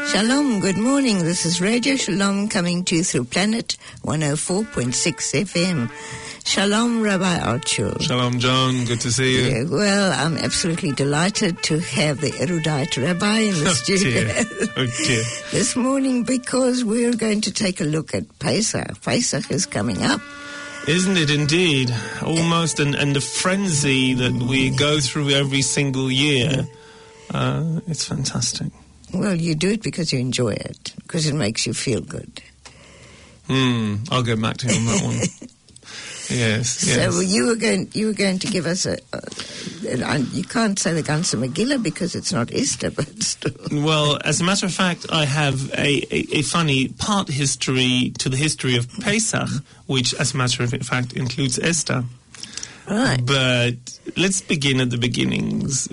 Shalom, good morning. This is Radio Shalom coming to you through Planet 104.6 FM. Shalom, Rabbi Archul. Shalom, John. Good to see you. Yeah, well, I'm absolutely delighted to have the erudite rabbi in the studio dear. this morning because we're going to take a look at Pesach. Pesach is coming up. Isn't it indeed? Almost, and the frenzy that we go through every single year, it's fantastic. Well, you do it because you enjoy it, because it makes you feel good. I'll get back to you on that one. Yes. So you were going to give us you can't say the Ganze Megillah because it's not Easter, but still. Well, as a matter of fact, I have a funny part history to the history of Pesach, which, as a matter of fact, includes Esther. Right. But let's begin at the beginnings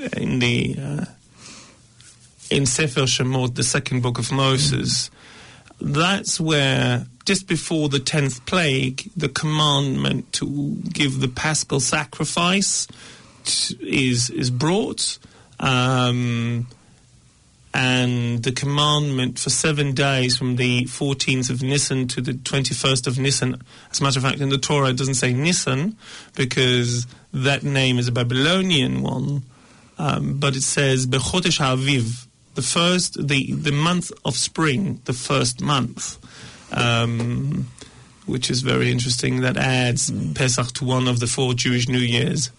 in Sefer Shemot, the second book of Moses. That's where, just before the 10th plague, the commandment to give the Paschal sacrifice is brought, and the commandment for 7 days from the 14th of Nisan to the 21st of Nisan. As a matter of fact, in the Torah it doesn't say Nisan because that name is a Babylonian one, but it says Bechodesh HaAviv, the month of spring, the first month, which is very interesting. That adds Pesach to one of the 4 Jewish New Years.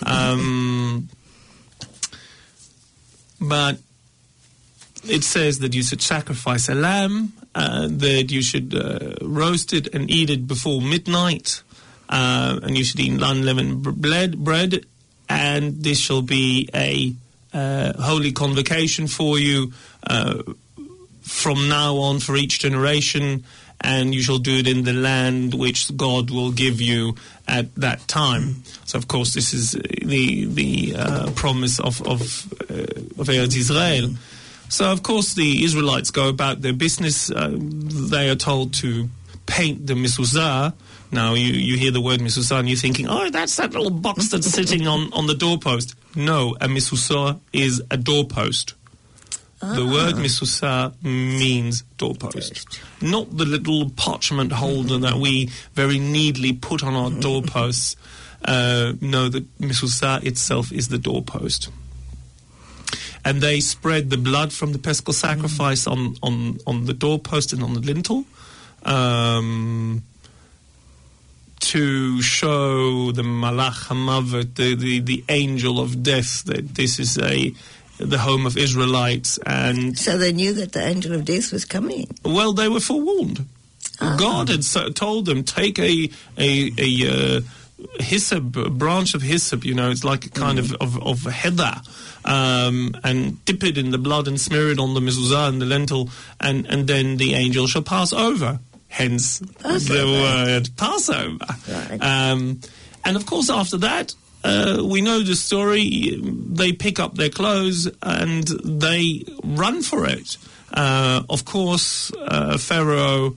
But it says that you should sacrifice a lamb, that you should roast it and eat it before midnight, and you should eat unleavened bread, and this shall be a holy convocation for you from now on for each generation, and you shall do it in the land which God will give you at that time. So, of course, this is the promise of Eretz Israel. So, of course, the Israelites go about their business. They are told to paint the mezuzah. Now, you hear the word mezuzah and you're thinking, oh, that's that little box that's sitting on the doorpost. No, a mezuzah is a doorpost. The word mezuzah means doorpost. Not the little parchment holder that we very neatly put on our doorposts. No, the mezuzah itself is the doorpost. And they spread the blood from the Paschal sacrifice on the doorpost and on the lintel, to show the Malach HaMavet, the angel of death, that this is the home of Israelites. And so they knew that the angel of death was coming. Well, they were forewarned. God had told them, take a hyssop, a branch of hyssop, it's like a kind of heather, and dip it in the blood and smear it on the mezuzah and the lentil, and then the angel shall pass over. Hence the word Passover. Right. And of course, after that, we know the story. They pick up their clothes and they run for it. Of course, Pharaoh,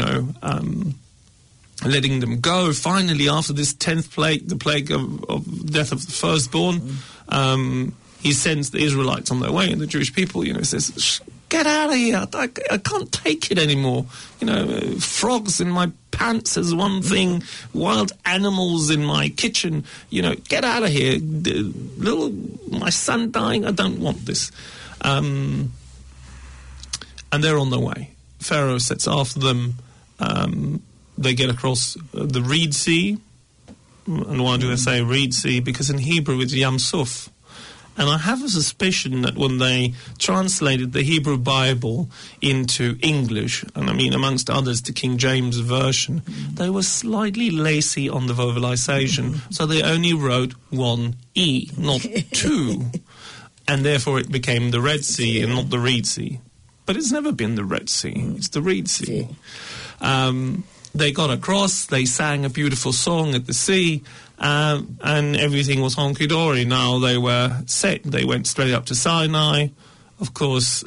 letting them go. Finally, after this 10th plague, the plague of death of the firstborn, he sends the Israelites on their way, and the Jewish people, says, get out of here. I can't take it anymore. Frogs in my pants is one thing. Wild animals in my kitchen. Get out of here. My son dying. I don't want this. And they're on their way. Pharaoh sets after them. They get across the Reed Sea. And why do I say Reed Sea? Because in Hebrew it's Yam Suf. And I have a suspicion that when they translated the Hebrew Bible into English, and I mean amongst others the King James Version, they were slightly lazy on the vowelization, so they only wrote one E, not two, and therefore it became the Red Sea and not the Reed Sea. But it's never been the Red Sea, it's the Reed Sea. They got across, they sang a beautiful song at the sea, and everything was honky-dory. Now they were set. They went straight up to Sinai. Of course,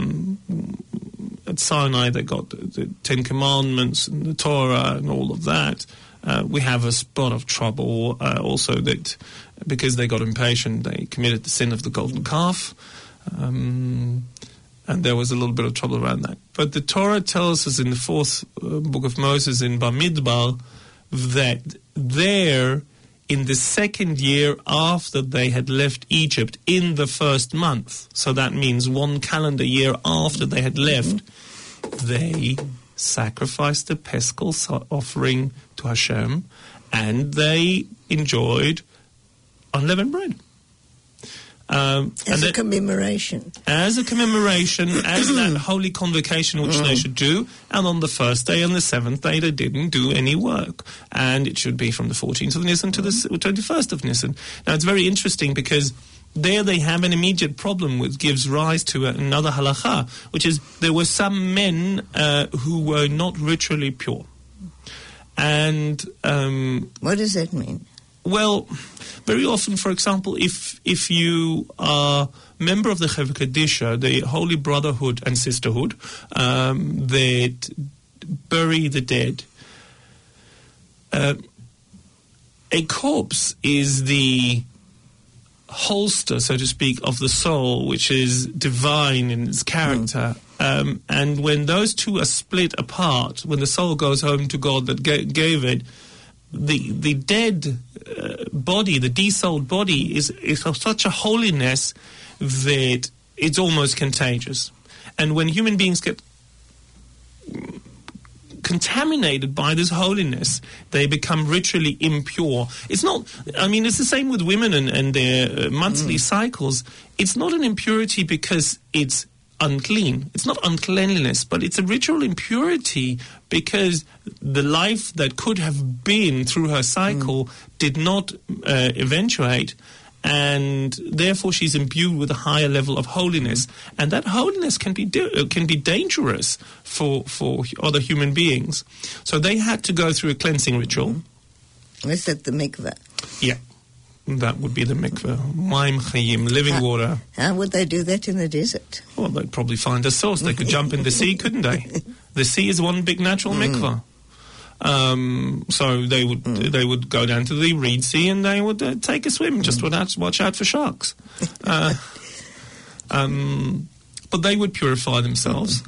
at Sinai they got the 10 Commandments and the Torah and all of that. We have a spot of trouble also that because they got impatient, they committed the sin of the golden calf. And there was a little bit of trouble around that. But the Torah tells us in the fourth book of Moses in Bamidbar that there, in the second year after they had left Egypt, in the first month, so that means 1 calendar year after they had left, they sacrificed the Paschal offering to Hashem, and they enjoyed unleavened bread. As a commemoration. As a commemoration, as that holy convocation which they should do. And on the first day and the seventh day, they didn't do any work. And it should be from the 14th of Nisan to the 21st of Nisan. Now, it's very interesting because there they have an immediate problem which gives rise to another halacha, which is there were some men who were not ritually pure. And what does that mean? Well, very often, for example, if you are member of the Chevra Kadisha, the Holy Brotherhood and Sisterhood, that bury the dead, a corpse is the holster, so to speak, of the soul, which is divine in its character. And when those two are split apart, when the soul goes home to God that gave it, the dead body, the desouled body, is of such a holiness that it's almost contagious. And when human beings get contaminated by this holiness, they become ritually impure. It's not, I mean, it's the same with women and their monthly cycles. It's not an impurity because it's unclean. It's not uncleanliness, but it's a ritual impurity because the life that could have been through her cycle did not eventuate, and therefore she's imbued with a higher level of holiness, and that holiness can be dangerous for other human beings. So they had to go through a cleansing ritual. Is that the mikveh? Yeah. That would be the mikveh. Maim chayim, living water. How would they do that in the desert? Well, they'd probably find a source. They could jump in the sea, couldn't they? The sea is one big natural mikveh. So they would go down to the Reed Sea and they would take a swim. Just watch out for sharks. But they would purify themselves.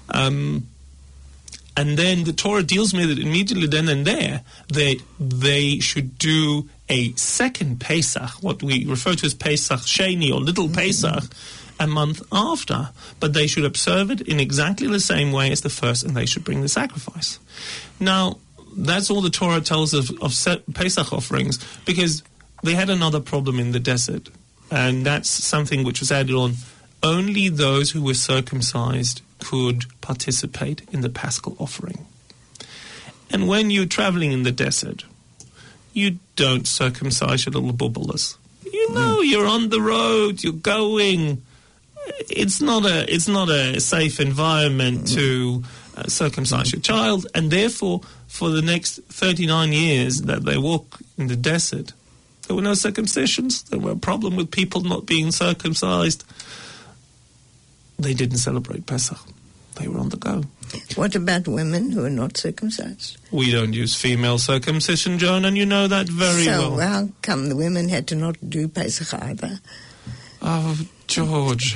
And then the Torah deals with it immediately then and there, that they should do a second Pesach, what we refer to as Pesach Sheni or Little Pesach, a month after. But they should observe it in exactly the same way as the first, and they should bring the sacrifice. Now, that's all the Torah tells of Pesach offerings, because they had another problem in the desert, and that's something which was added on. Only those who were circumcised could participate in the Paschal offering. And when you're traveling in the desert, you don't circumcise your little bubblers. You know, you're on the road, you're going. It's not a safe environment to circumcise your child, and therefore, for the next 39 years that they walk in the desert, there were no circumcisions. There were a problem with people not being circumcised. They didn't celebrate Pesach. They were on the go. What about women who are not circumcised? We don't use female circumcision, Joan, and you know that very well. So how come the women had to not do Pesach either? Oh, George.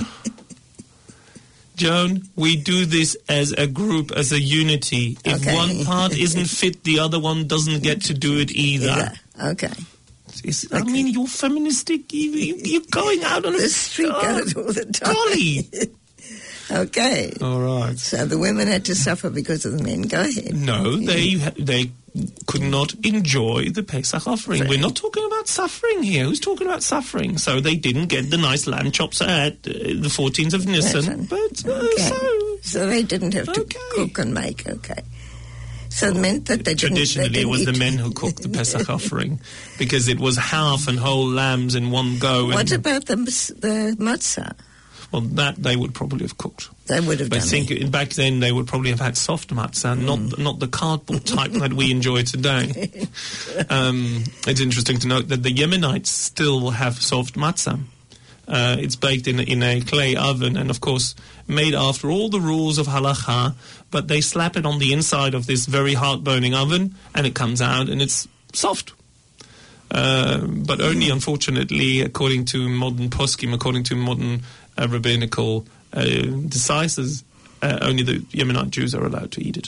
Joan, we do this as a group, as a unity. If one part isn't fit, the other one doesn't get to do it either. Okay. I mean, you're feministic. You're going out on the street got it all the time. Golly. Okay. All right. So the women had to suffer because of the men. Go ahead. No, they could not enjoy the Pesach offering. Right. We're not talking about suffering here. Who's talking about suffering? So they didn't get the nice lamb chops at the 14th of Nisan. But so they didn't have to cook and make. Okay. So it meant that traditionally it was the men who cooked the Pesach offering because it was half and whole lambs in one go. What about the matzah? Well, that they would probably have cooked. They would have done I think back then they would probably have had soft matzah, not the cardboard type that we enjoy today. It's interesting to note that the Yemenites still have soft matzah. It's baked in a clay oven and, of course, made after all the rules of halacha, but they slap it on the inside of this very heart-burning oven and it comes out and it's soft. But only, unfortunately, according to modern poskim, according to modern rabbinical decises only the Yemenite Jews are allowed to eat it.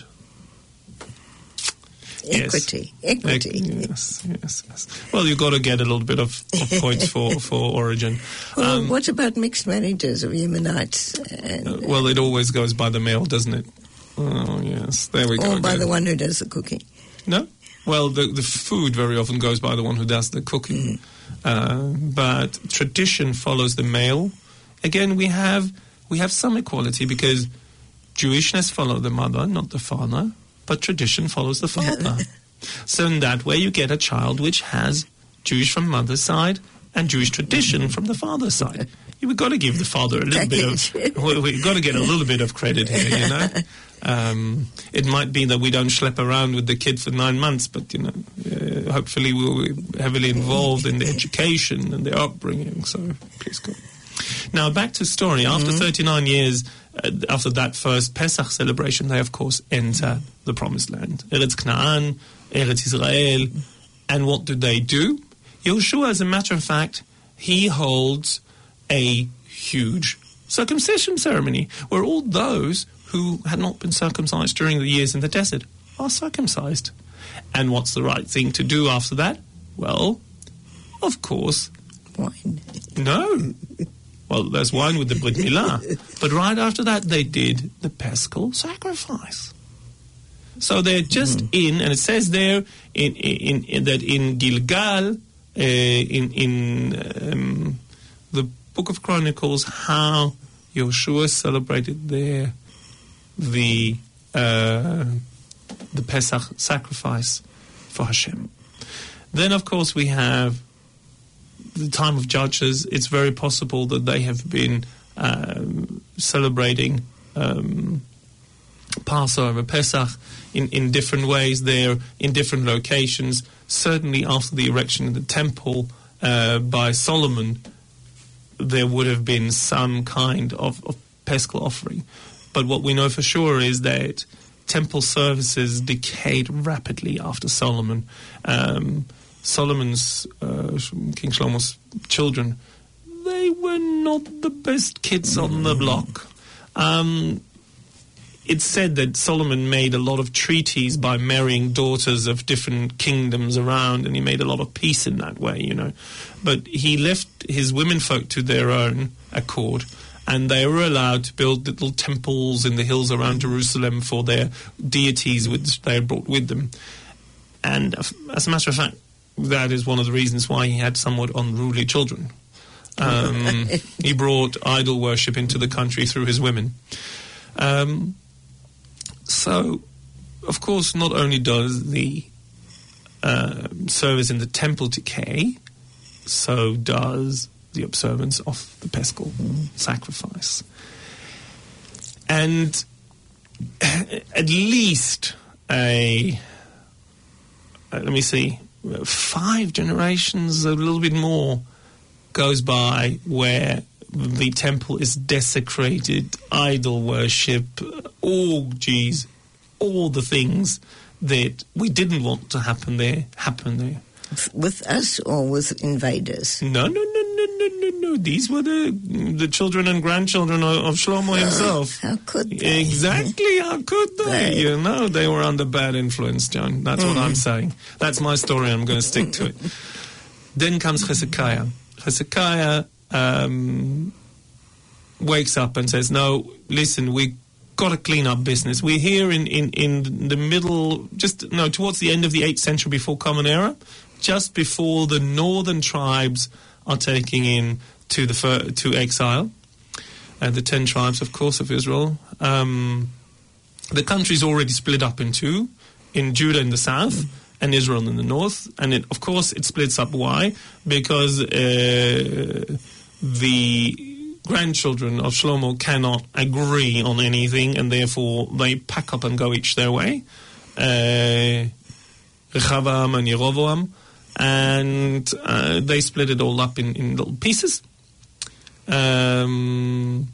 Equity. Yes. Well, you've got to get a little bit of points for origin. Well, what about mixed marriages of Yemenites? Well, it always goes by the male, doesn't it? Oh, yes. There we go. Or by the one who does the cooking. No? Well, the food very often goes by the one who does the cooking. But tradition follows the male. Again, we have some equality because Jewishness follows the mother, not the father. But tradition follows the father. So in that way, you get a child which has Jewish from mother's side and Jewish tradition from the father's side. We've got to give the father a little bit of... We've got to get a little bit of credit here, you know. It might be that we don't schlep around with the kid for 9 months, but, you know, hopefully we'll be heavily involved in their education and their upbringing. So, please go. Now, back to story. After 39 years... after that first Pesach celebration, they, of course, enter the Promised Land. Eretz Canaan, Eretz Israel. And what do? Yehoshua, as a matter of fact, he holds a huge circumcision ceremony where all those who had not been circumcised during the years in the desert are circumcised. And what's the right thing to do after that? Well, of course... wine. No. Well, there's wine with the Brit Milah. But right after that, they did the Paschal sacrifice. So they're just in, and it says there that in Gilgal, in the Book of Chronicles, how Yehoshua celebrated there the Pesach sacrifice for Hashem. Then, of course, we have the time of Judges. It's very possible that they have been celebrating Passover, Pesach, in different ways there, in different locations. Certainly after the erection of the temple by Solomon, there would have been some kind of Paschal offering. But what we know for sure is that temple services decayed rapidly after Solomon. Solomon's, King Shlomo's children, they were not the best kids on the block. It's said that Solomon made a lot of treaties by marrying daughters of different kingdoms around, and he made a lot of peace in that way, you know. But he left his womenfolk to their own accord, and they were allowed to build little temples in the hills around Jerusalem for their deities which they had brought with them. And as a matter of fact, that is one of the reasons why he had somewhat unruly children. He brought idol worship into the country through his women. So, of course, not only does the service in the temple decay, so does the observance of the Paschal sacrifice. And at least let me see, 5 generations, a little bit more, goes by where the temple is desecrated, idol worship, orgies, all the things that we didn't want to happen there. With us or with invaders? No. These were the children and grandchildren of Shlomo himself. How could they? Exactly, how could they? You know, they were under bad influence, John. That's what I'm saying. That's my story. I'm going to stick to it. Then comes Hezekiah. Hezekiah wakes up and says, no, listen, we got to clean up business. We're here in the middle, towards the end of the 8th century before Common Era, just before the northern tribes are taking in to exile, the 10 tribes, of course, of Israel. The country's already split up in two, in Judah in the south and Israel in the north. And of course it splits up. Why? Because the grandchildren of Shlomo cannot agree on anything, and therefore they pack up and go each their way. Rechavam and Yeroboam. And they split it all up in little pieces. And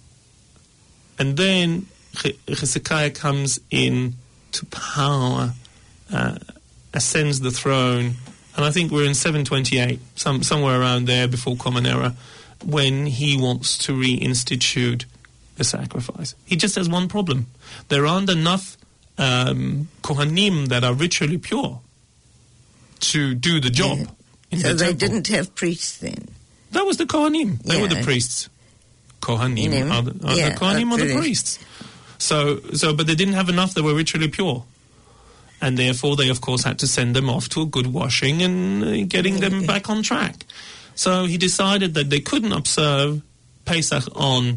then Hezekiah comes in to power, ascends the throne, and I think we're in 728, somewhere around there before Common Era, when he wants to reinstitute the sacrifice. He just has one problem. There aren't enough Kohanim that are ritually pure to do the job. So they didn't have priests then? That was the Kohanim. They were the priests. Kohanim are the Kohanim are the priests. So, but they didn't have enough that were ritually pure. And therefore they, of course, had to send them off to a good washing and getting them back on track. So he decided that they couldn't observe Pesach on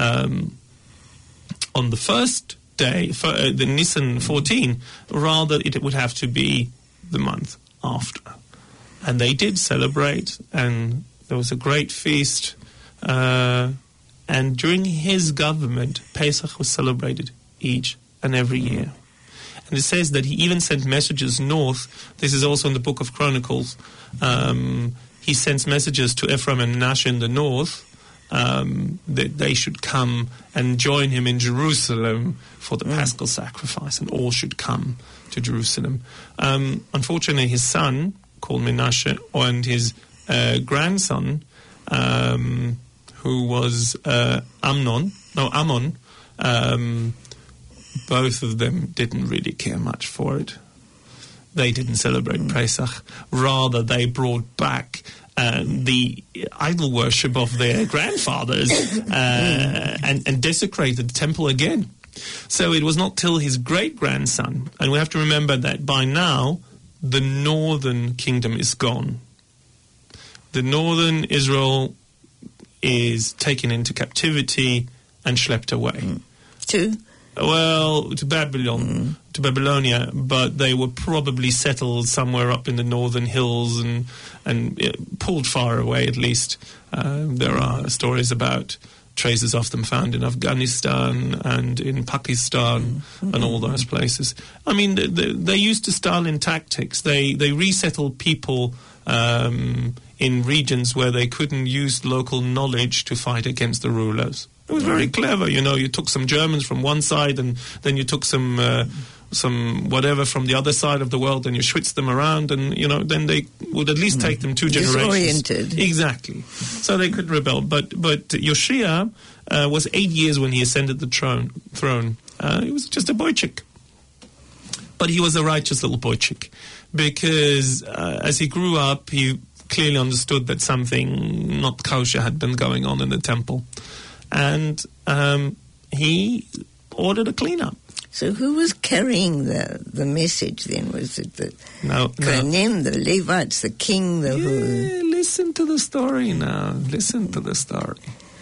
the first day, the Nisan 14, rather it would have to be the month after. And they did celebrate, and there was a great feast. And during his government, Pesach was celebrated each and every year. And it says that he even sent messages north. This is also in the Book of Chronicles. He sends messages to Ephraim and Manasseh in the north that they should come and join him in Jerusalem for the Paschal sacrifice, and all should come to Jerusalem. Unfortunately, his son, called Manasseh, and his grandson, who was Ammon, both of them didn't really care much for it. They didn't celebrate Pesach. Rather, they brought back the idol worship of their grandfathers and desecrated the temple again. So it was not till his great-grandson, and we have to remember that by now, the northern kingdom is gone. The northern Israel is taken into captivity and schlepped away. To Babylon, to Babylonia, but they were probably settled somewhere up in the northern hills and pulled far away at least. There are stories about traces of them found in Afghanistan and in Pakistan and all those places. I mean, they used to Stalin tactics. They resettled people in regions where they couldn't use local knowledge to fight against the rulers. It was very clever, you took some Germans from one side and then you took some whatever from the other side of the world and you switched them around and, then they would at least take them 2 generations. Disoriented. Exactly. So they could rebel. But Yoshia was 8 years when he ascended the throne. He was just a boychik. But he was a righteous little boychik because as he grew up, he clearly understood that something not kosher had been going on in the temple. And he ordered a cleanup. So who was carrying the message then? Was it the Kohanim, the Levites, the king, the who? Listen to the story now. Listen to the story.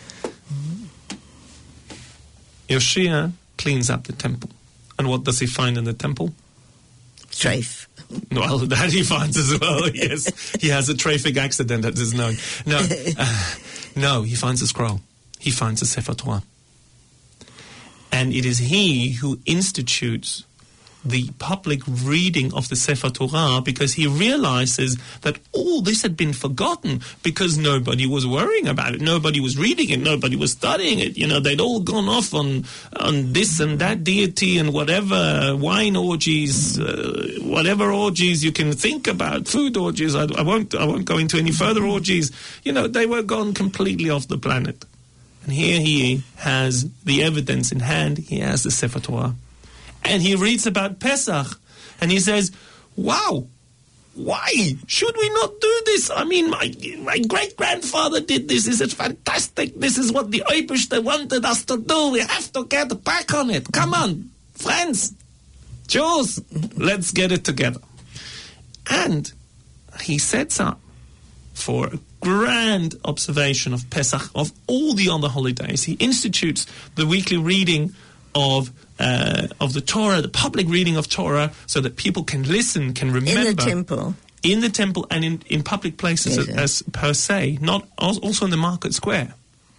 Yoshia cleans up the temple. And what does he find in the temple? Treif. Well, that he finds as well, yes. He has a traffic accident that is known. No, he finds a scroll. He finds a Sefer Torah. And it is he who institutes the public reading of the Sefer Torah because he realizes that all this had been forgotten because nobody was worrying about it. Nobody was reading it. Nobody was studying it. They'd all gone off on this and that deity and whatever wine orgies, whatever orgies you can think about, food orgies. I won't go into any further orgies. They were gone completely off the planet. And here he has the evidence in hand. He has the Sefer Torah. And he reads about Pesach. And he says, wow, why should we not do this? I mean, my great-grandfather did this. This is fantastic. This is what the Eibishter wanted us to do. We have to get back on it. Come on, friends, Jews, let's get it together. And he sets up for a grand observation of Pesach, of all the other holidays. He institutes the weekly reading of the Torah, the public reading of Torah, so that people can listen, can remember. In the temple and in public places as per se, not also in the market square.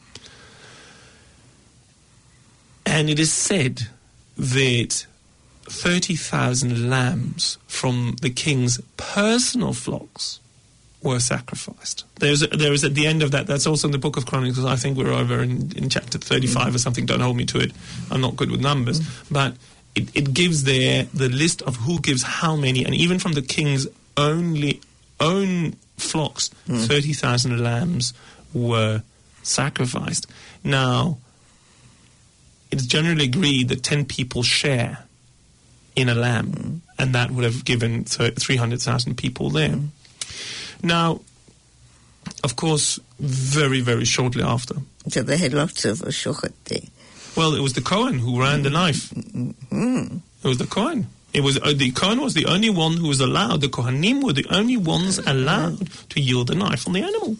And it is said that 30,000 lambs from the king's personal flocks were sacrificed. There's at the end of that, that's also in the Book of Chronicles. I think we're over in chapter 35 or something. Don't hold me to it. I'm not good with numbers. But it gives there the list of who gives how many, and even from the king's own flocks, 30,000 lambs were sacrificed. Now, it's generally agreed that 10 people share in a lamb, and that would have given 300,000 people there. Now, of course, very, very shortly after. So they had lots of shochet there. Well, it was the Kohen who ran the knife. It was the Kohen. It was the Kohen was the only one who was allowed. The Kohanim were the only ones allowed to yield the knife on the animal.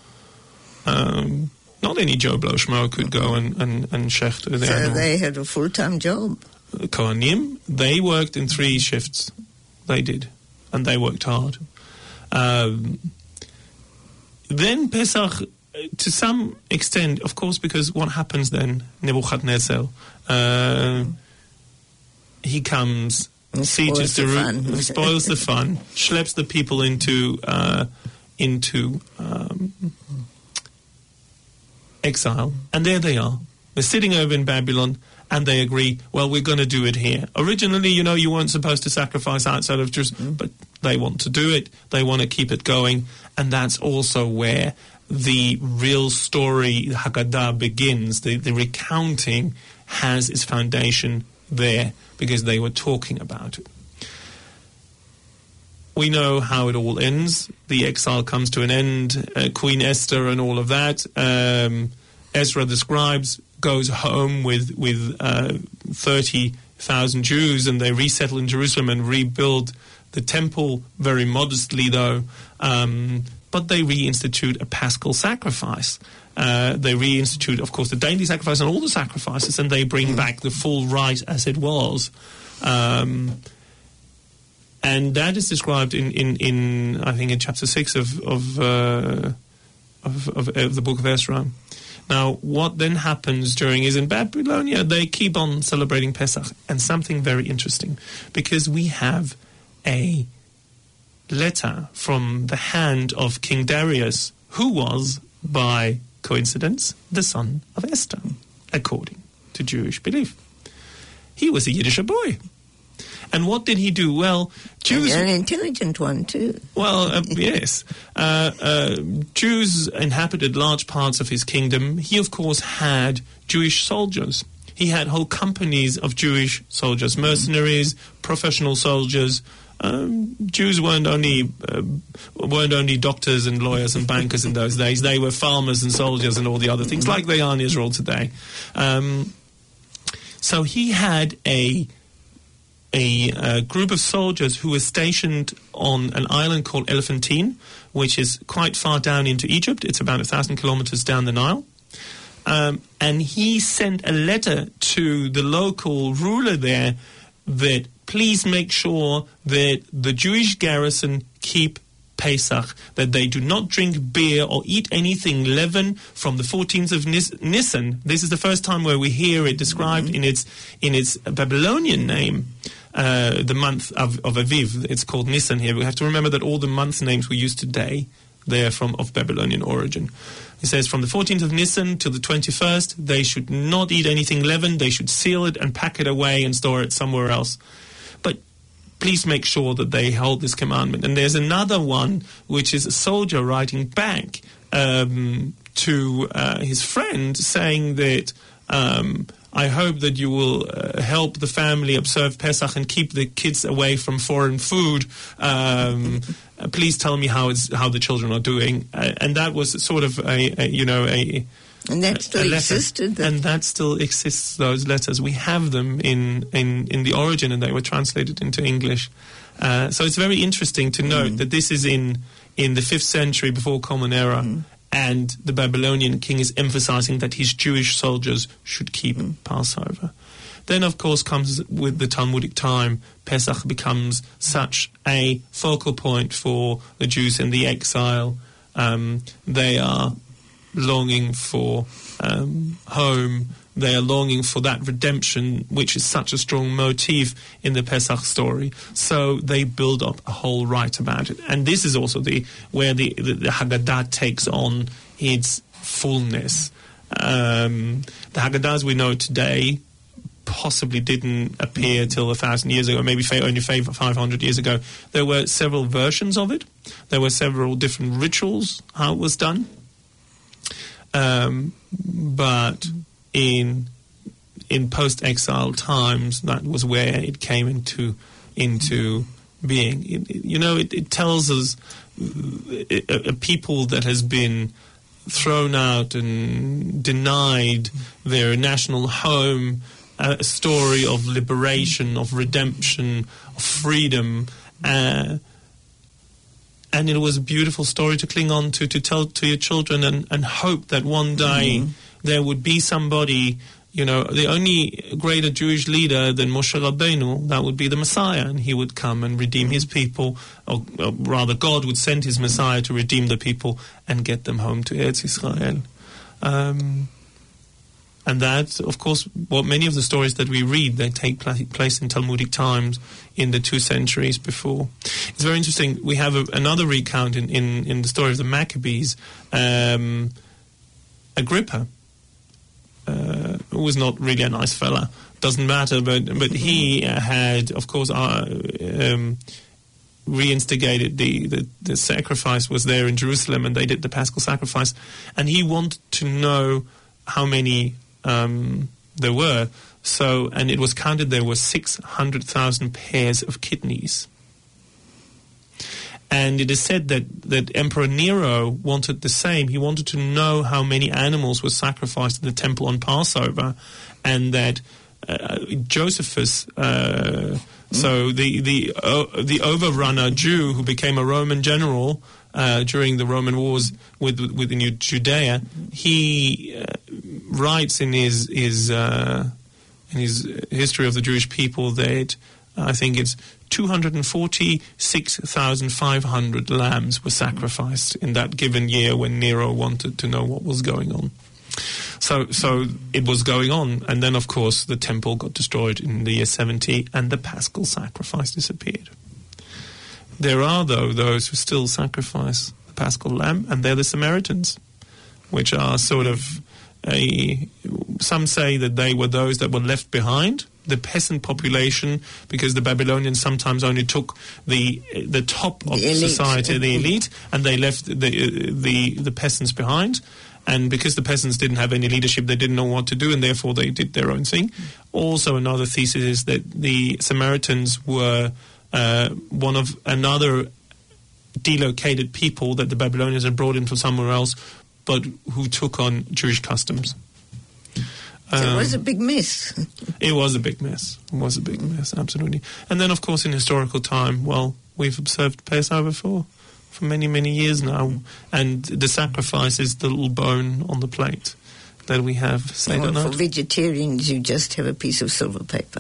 Not any Joe Blow Schmo could go and shecht the animal. So they had a full-time job. The Kohanim, they worked in 3 shifts. They did. And they worked hard. Then Pesach, to some extent, of course, because what happens then, Nebuchadnezzar, he comes, sieges Jerusalem, spoils the fun, schleps the people into exile, and there they are. They're sitting over in Babylon, and they agree, well, we're going to do it here. Originally, you weren't supposed to sacrifice outside of Jerusalem, but they want to do it. They want to keep it going, and that's also where the real story, the Haggadah, begins. The recounting has its foundation there, because they were talking about it. We know how it all ends. The exile comes to an end. Queen Esther and all of that. Ezra the scribes goes home with 30,000 Jews, and they resettle in Jerusalem and rebuild the temple, very modestly though. But they reinstitute a paschal sacrifice. They reinstitute, of course, the daily sacrifice and all the sacrifices, and they bring back the full rite as it was. And that is described in I think in chapter 6 of the book of Ezra. Now, what then happens is in Babylonia, they keep on celebrating Pesach, and something very interesting, because we have a letter from the hand of King Darius, who was, by coincidence, the son of Esther, according to Jewish belief. He was a Yiddish boy. And what did he do? Well, Jews... And an intelligent one, too. Well, yes. Jews inhabited large parts of his kingdom. He, of course, had Jewish soldiers. He had whole companies of Jewish soldiers, mercenaries, professional soldiers. Jews weren't only doctors and lawyers and bankers in those days. They were farmers and soldiers and all the other things, like they are in Israel today. So he had a group of soldiers who were stationed on an island called Elephantine, which is quite far down into Egypt. It's about 1,000 kilometers down the Nile. And he sent a letter to the local ruler there that please make sure that the Jewish garrison keep Pesach, that they do not drink beer or eat anything leavened from the 14th of Nisan. This is the first time where we hear it described in its Babylonian name. The month of Aviv, it's called Nisan here. We have to remember that all the month names we use today, they are of Babylonian origin. It says from the 14th of Nisan to the 21st, they should not eat anything leavened. They should seal it and pack it away and store it somewhere else. But please make sure that they hold this commandment. And there's another one, which is a soldier writing back to his friend, saying that I hope that you will help the family observe Pesach and keep the kids away from foreign food. Please tell me how the children are doing. And that was sort of a and that still existed. And that still exists, those letters. We have them in the origin, and they were translated into English. So it's very interesting to note that this is in the 5th century before Common Era. And the Babylonian king is emphasizing that his Jewish soldiers should keep Passover. Then, of course, comes with the Talmudic time, Pesach becomes such a focal point for the Jews in the exile. They are longing for home. They are longing for that redemption, which is such a strong motif in the Pesach story. So they build up a whole rite about it. And this is also where the Haggadah takes on its fullness. The Haggadah, as we know today, possibly didn't appear till 1,000 years ago, maybe only 500 years ago. There were several versions of it. There were several different rituals, how it was done. But in in post-exile times, that was where it came into being. It tells us a people that has been thrown out and denied their national home, a story of liberation, of redemption, of freedom, and it was a beautiful story to cling on to tell to your children, and hope that one day there would be somebody, the only greater Jewish leader than Moshe Rabbeinu, that would be the Messiah, and he would come and redeem his people, or rather God would send his Messiah to redeem the people and get them home to Eretz Yisrael. And that, of course, many of the stories that we read, they take place in Talmudic times in the 2 centuries before. It's very interesting. We have another recount in the story of the Maccabees. Agrippa, who was not really a nice fella, doesn't matter, but he had, of course, reinstigated the sacrifice was there in Jerusalem, and they did the Paschal sacrifice, and he wanted to know how many there were. So, and it was counted there were 600,000 pairs of kidneys. And it is said that Emperor Nero wanted the same. He wanted to know how many animals were sacrificed in the temple on Passover, and that Josephus, so the overrunner Jew who became a Roman general during the Roman wars within Judea, he writes in his history of the Jewish people that I think it's 246,500 lambs were sacrificed in that given year when Nero wanted to know what was going on. So it was going on, and then of course the temple got destroyed in the year 70, and the Paschal sacrifice disappeared. There are, though, those who still sacrifice the Paschal lamb, and they're the Samaritans, which are sort of some say that they were those that were left behind, the peasant population, because the Babylonians sometimes only took the top of society, the elite, and they left the peasants behind. And because the peasants didn't have any leadership, they didn't know what to do, and therefore they did their own thing. Also, another thesis is that the Samaritans were one of another delocated people that the Babylonians had brought in from somewhere else, but who took on Jewish customs. So it was a big mess. It was a big mess. It was a big mess, absolutely. And then, of course, in historical time, we've observed Passover for many, many years now, and the sacrifice is the little bone on the plate that we have. For vegetarians, you just have a piece of silver paper.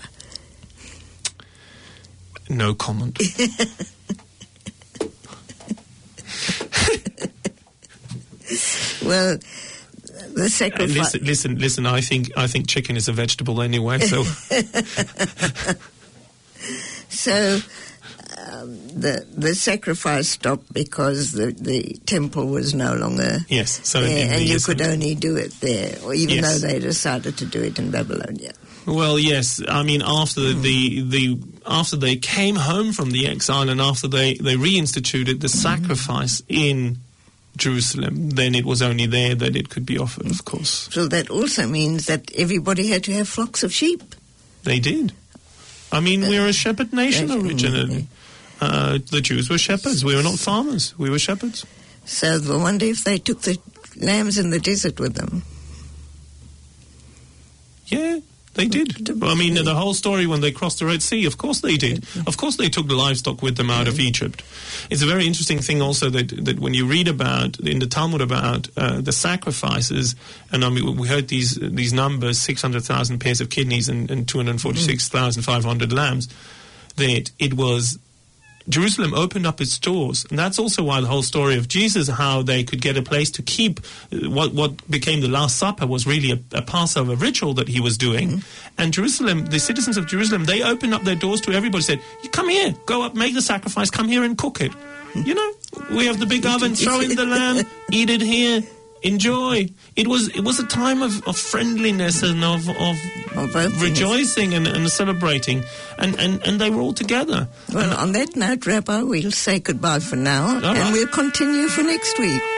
No comment. Well, the sacrifice. Listen. I think chicken is a vegetable anyway. So, so the sacrifice stopped because the temple was no longer. Yes. So there, and you could only do it there, or even though they decided to do it in Babylonia. Well, yes. I mean, after after they came home from the exile, and after they reinstituted the sacrifice in Jerusalem, then it was only there that it could be offered, of course. So that also means that everybody had to have flocks of sheep. They did. I mean, we're a shepherd nation originally. The Jews were shepherds. We were not farmers. We were shepherds. So I wonder if they took the lambs in the desert with them. Yeah. They did. I mean, the whole story when they crossed the Red Sea, of course they did. Of course they took the livestock with them out of Egypt. It's a very interesting thing also that when you read about, in the Talmud about the sacrifices, and I mean, we heard these numbers, 600,000 pairs of kidneys and 246,500 lambs, that it was Jerusalem opened up its doors, and that's also why the whole story of Jesus, how they could get a place to keep what became the Last Supper, was really a Passover ritual that he was doing. And Jerusalem, the citizens of Jerusalem, they opened up their doors to everybody, said, "You come here, go up, make the sacrifice, come here and cook it. You know, we have the big oven, throw in the lamb, eat it here, enjoy." It was a time of friendliness and of rejoicing and celebrating, and they were all together. Well, on that note, Rabbi, we'll say goodbye for now, and we'll continue for next week.